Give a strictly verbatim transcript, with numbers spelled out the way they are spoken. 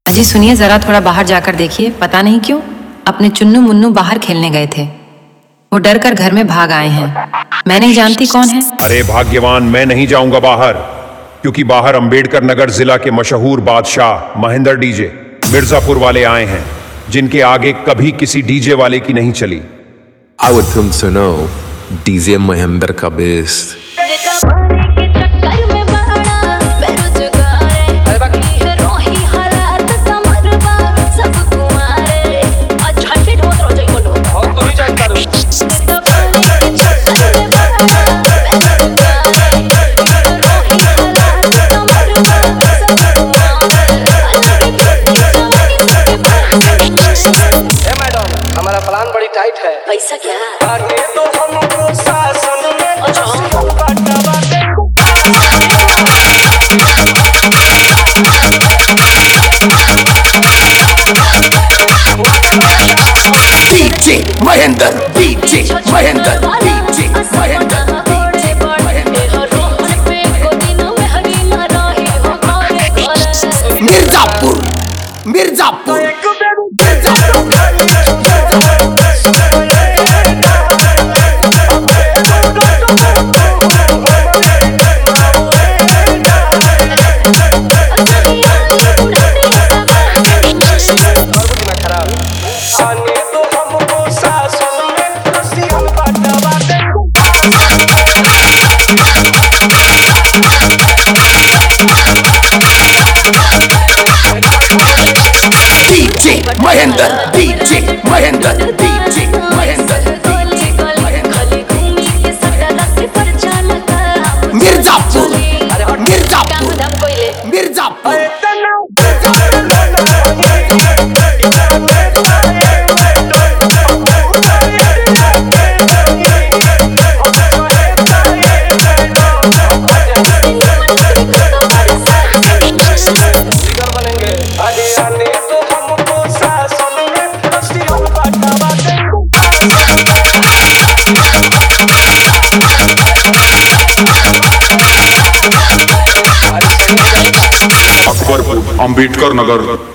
अजी सुनिए जरा, थोड़ा बाहर जाकर देखिए। पता नहीं क्यों अपने चुन्नू मुन्नू बाहर खेलने गए थे, वो डर कर घर में भाग आए हैं। मैं नहीं जानती कौन है। अरे भाग्यवान, मैं नहीं जाऊंगा बाहर, क्योंकि बाहर अंबेडकर नगर जिला के मशहूर बादशाह महेंद्र डीजे मिर्जापुर वाले आए हैं, जिनके आगे कभी किसी डीजे वाले की नहीं चली। I would think so, no. DJ Mahendra का बेस्ट। हमारा प्लान बड़ी टाइट है। पैसा क्या? आगे तो हमको शासन में हम बांटवा देंगे। DJ Mahendra, DJ Mahendra, DJ Mahendra, DJ Mirzapur, Mirzapur, आगे तो हमको शासन में हम बांटवा देंगे। DJ Mahendra, DJ Mahendra, DJ Mahendra, Mirzapur, Mirzapur, Mirzapur. आगे तो हमको शासन में हम बांटवा देंगे। अकबरपुर, अंबेडकर नगर।